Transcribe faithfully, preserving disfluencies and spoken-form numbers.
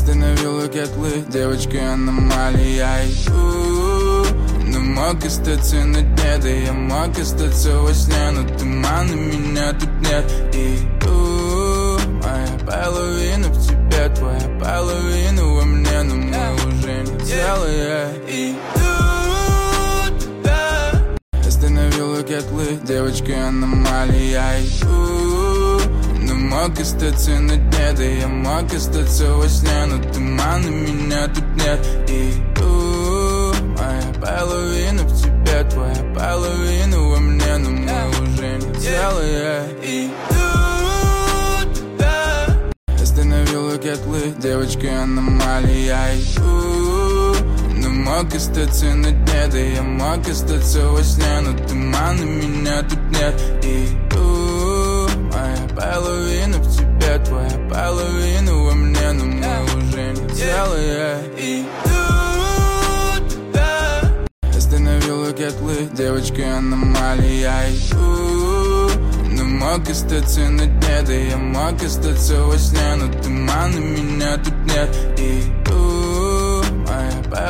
Остановила котлы, девочка аномалия. Но мог остаться на дне, да я мог остаться во сне, но тумана меня тут нет. И у, моя половина в тебе, твоя половина во мне, но мы уже не целые. И остановила котлы, девочка аномалия. Но мог остаться на дне, да я мог остаться во сне, но тумана меня тут нет. И у, моя половина в тебе, твоя половина во мне, но мы уже не целые. И остановила котлы, девочка аномалия. Но мог остаться на дне, да я мог остаться во сне, но тумана меня тут нет. И у, моя половина в тебе, твоя половина во мне, но мы уже не целые. И остановила котлы, девочка аномалия. Но мог остаться на дне, да я мог остаться во сне, но тумана меня тут нет. И у, моя половина